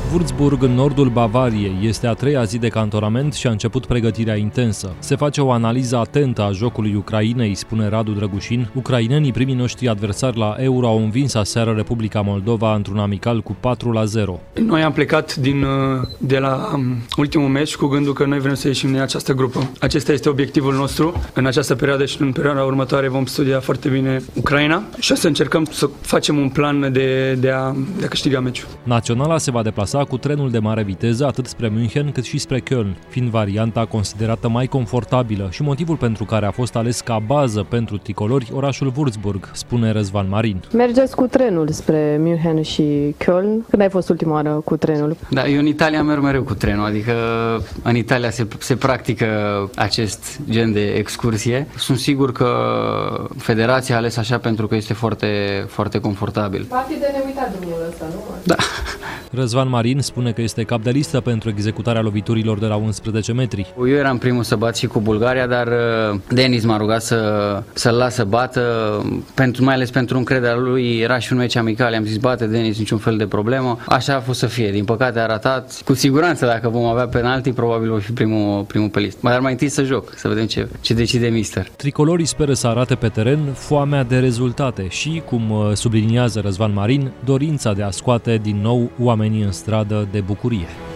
Würzburg, în nordul Bavariei, este a treia zi de cantonament și a început pregătirea intensă. Se face o analiză atentă a jocului Ucrainei, spune Radu Drăgușin. Ucrainenii, primii noștri adversari la Euro, au învins aseară Republica Moldova într-un amical cu 4-0. Noi am plecat de la ultimul meci cu gândul că noi vrem să ieșim din această grupă. Acesta este obiectivul nostru. În această perioadă și în perioada următoare vom studia foarte bine Ucraina și o să încercăm să facem un plan de a câștiga meciul. Naționala se va deplasa cu trenul de mare viteză atât spre München cât și spre Köln, fiind varianta considerată mai confortabilă și motivul pentru care a fost ales ca bază pentru tricolori orașul Würzburg, spune Răzvan Marin. Mergeți cu trenul spre München și Köln? Când ai fost ultima oară cu trenul? Da, eu în Italia merg mereu cu trenul, adică în Italia se practică acest gen de excursie. Sunt sigur că federația a ales așa pentru că este foarte, foarte confortabil. Poate de neuitat drumul ăsta, nu? Da. Răzvan Marin spune că este cap de listă pentru executarea loviturilor de la 11 metri. Eu eram primul să bat și cu Bulgaria, dar Denis m-a rugat să-l las să bată, mai ales pentru încrederea lui. Era și un meci amical, i-am zis bate Denis, niciun fel de problemă. Așa a fost să fie. Din păcate a ratat. Cu siguranță dacă vom avea penalti, probabil voi fi primul pe listă. Dar mai întâi să joc, să vedem ce decide mister. Tricolorii speră să arate pe teren foamea de rezultate și, cum subliniază Răzvan Marin, dorința de a scoate din nou oamenii în stradă de bucurie.